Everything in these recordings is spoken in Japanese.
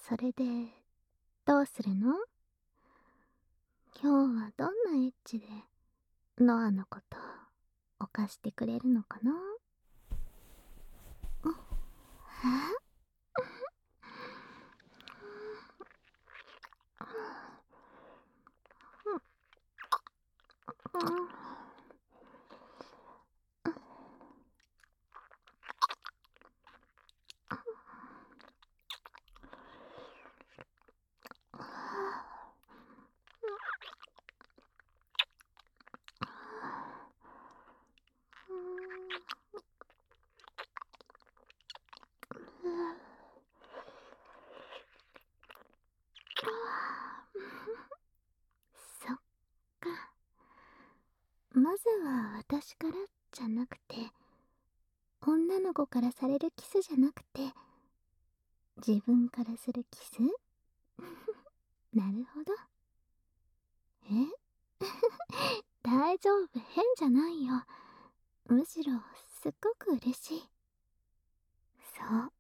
それで、どうするの？今日はどんなエッチで、ノアのこと、犯してくれるのかな？え？そっか。まずは私からじゃなくて、女の子からされるキスじゃなくて、自分からするキス？なるほど。え？大丈夫、変じゃないよ。むしろ、すっごく嬉しい。そう、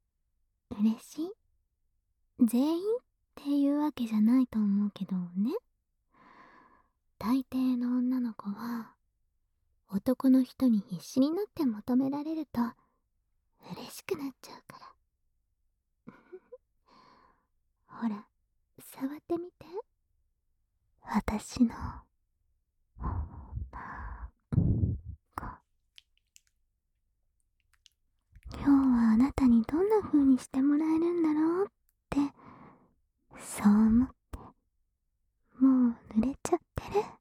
嬉しい。全員っていうわけじゃないと思うけどね。大抵の女の子は、男の人に必死になって求められると、嬉しくなっちゃうから。ほら、触ってみて。私の、今日はあなたにどんな風にしてもらえるんだろうって、そう思って、もう濡れちゃってる。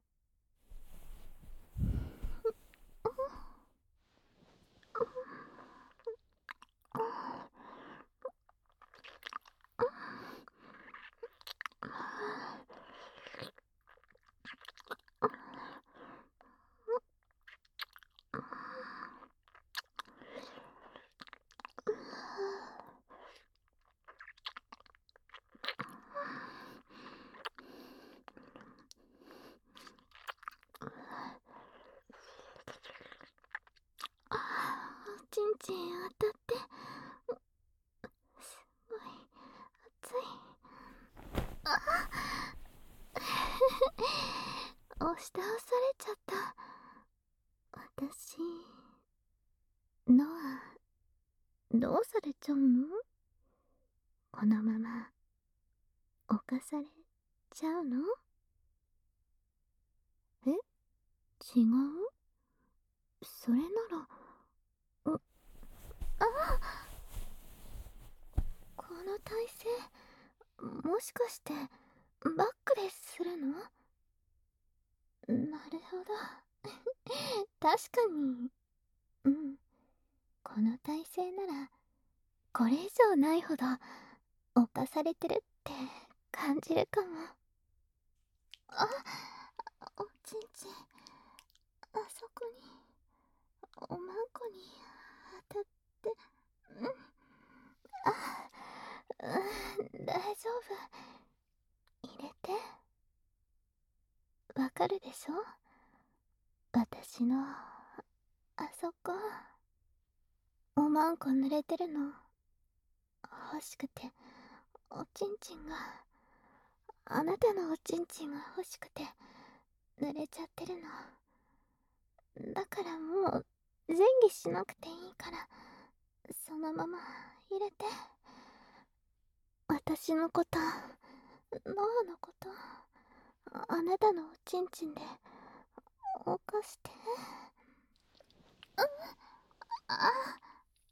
おちんちん当たって、すごい熱い。押し倒されちゃった。私、ノア、どうされちゃうの？このまま、犯されちゃうの？え？違う？それなら、この体勢、もしかして、バックでするの？なるほど。確かに、うん。この体勢なら、これ以上ないほど、犯されてるって感じるかも。あ、おちんちん、あそこに、おまんこに当たって、うん、大丈夫。入れて。わかるでしょ？私の、あそこ、おまんこ濡れてるの、欲しくて、おちんちんが、あなたのおちんちんが欲しくて、濡れちゃってるの。だからもう、前儀しなくていいから、そのまま入れて。私のこと、ノアのこと、あなたのおちんちんで、犯して。あ、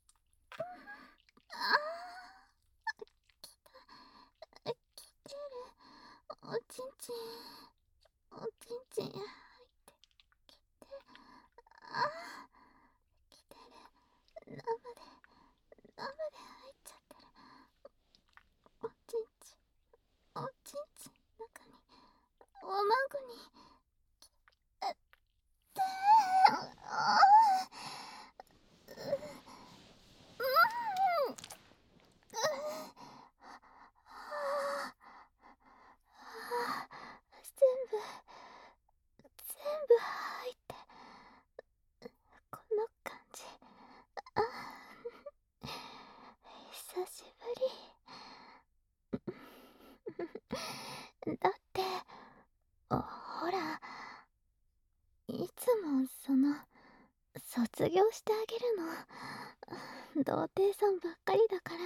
来てる。おちんちん、おちんちん、入ってきて。あ、来てる。生で入っちゃってる。おちんちん、おちんちん中に、おまごに、って、あ、うん、全部、 だって、ほら、いつも卒業してあげるの、童貞さんばっかりだから、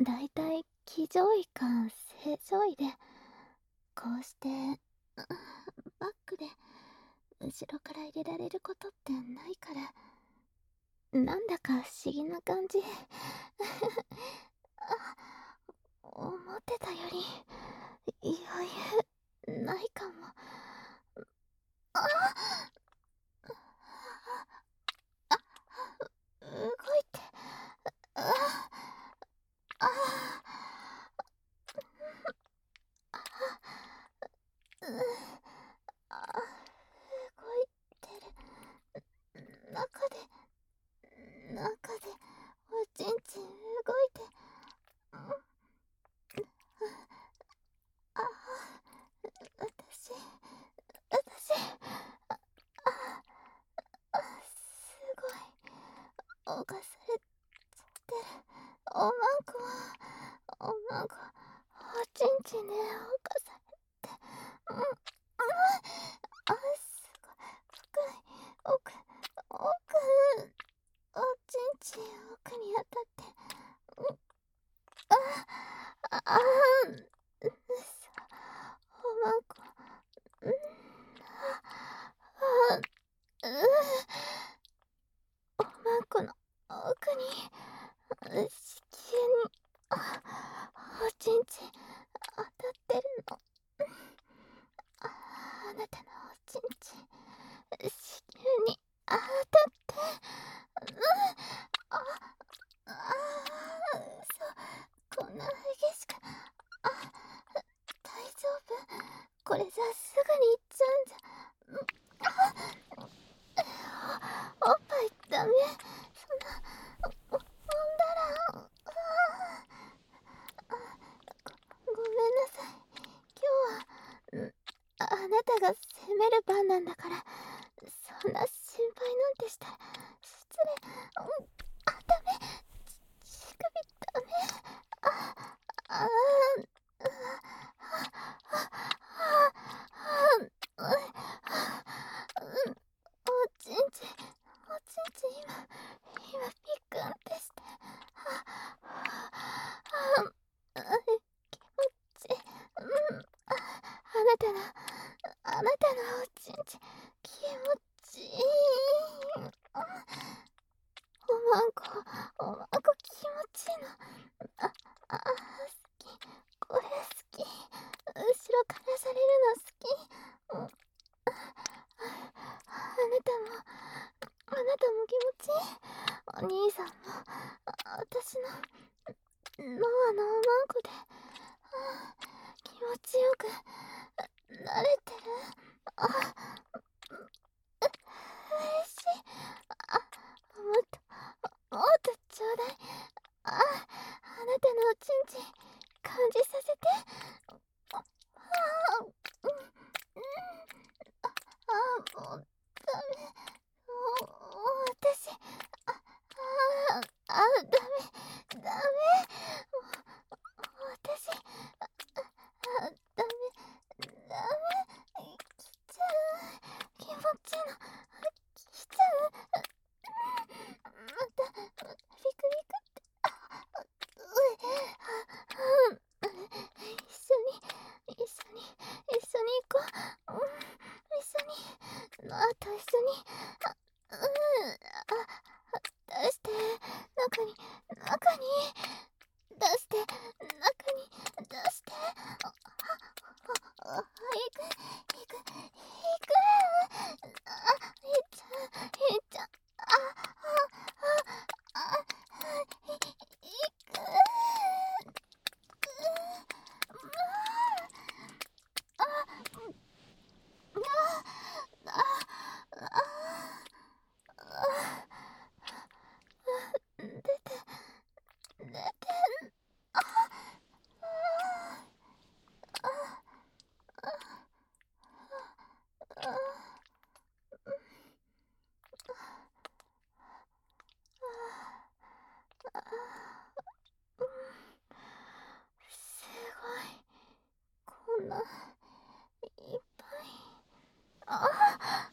だいたい騎乗位か正常位で、こうして、バックで、後ろから入れられることってないから、なんだか不思議な感じ。思ってたより余裕ないかも。動いて、あう動いてる。中でおちんちん動いて、私すごい犯されちゃってる。おまんこおちんちんで犯されて、すごい深い奥おちんちん奥に当たって、ああうそおまんこ、あおまんこの奥に子宮におちんちん当たってるの。あなたのおちんちん子宮に当たってあこんな激しく大丈夫？これじゃすぐに行っちゃうんじゃ。おっぱいダメ。そんな、んだらごめんなさい。今日はあなたが責める番なんだから、そんな心配なんてしたら失礼。ダメ。乳首ダメ。あおちんちん今ピクンってして、気持ちいい。あなたのおちんちん気持ちいい。おまんこ気持ちいいの。好き。これ好き。後ろからされるの好き。あなたも気持ちいい。お兄さんも私のノアのおまんこで気持ちよく慣れてる。嬉しい。もっとちょうだい。あなたのおちんちん感じさせて。もうダメ。もう私ダメもう私ダメ来ちゃう。気持ちいいの来ちゃう。またビクビクって一緒に行こう。一緒にノアと一緒に出して中に出して中に出して行くいっちゃん行出てすごい。こいっぱい。あ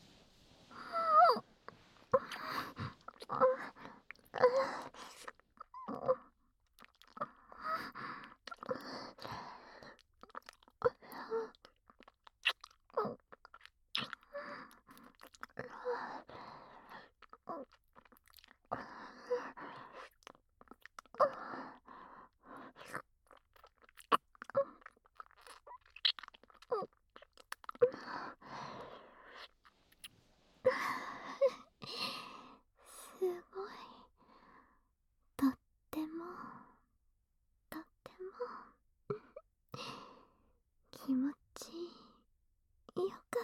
すごい。とってもとっても気持ちよかった。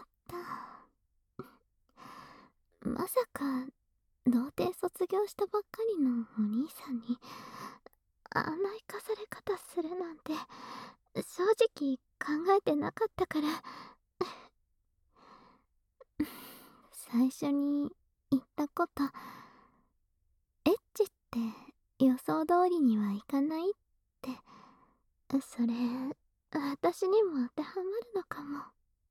まさか童貞卒業したばっかりのお兄さんにあんな生かされ方するなんて正直考えてなかったから。最初に言ったこと、エッチって予想通りにはいかないって、それ私にも当てはまるのかも。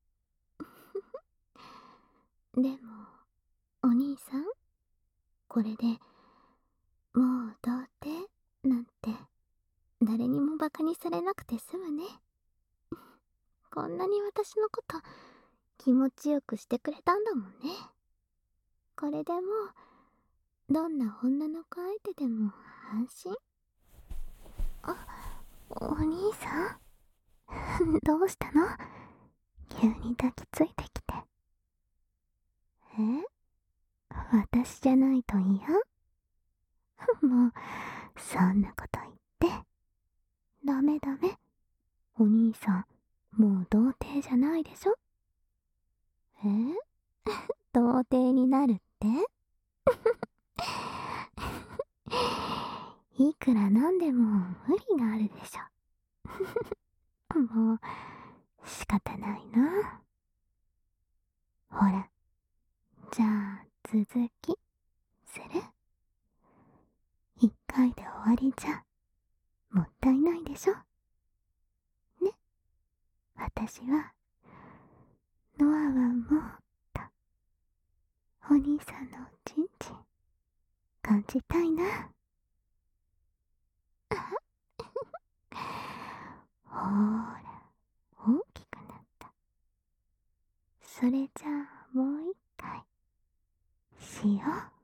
でもお兄さん、これでもう童貞なんて誰にもバカにされなくて済むね。こんなに私のこと気持ちよくしてくれたんだもんね。これでもうどんな女の子相手でも安心。あ、お兄さんどうしたの？急に抱きついてきて。私じゃないと嫌？もうそんなこと言って。ダメダメ。お兄さんもう童貞じゃないでしょ？童貞になるって？いくらなんでも無理があるでしょ。もう仕方ないな。ほら、じゃあ続きする？一回で終わりじゃもったいないでしょ。ね、私はノアはもうとお兄さんのちんちん感じたいな。ほーら、大きくなった。それじゃあもう一回しよう。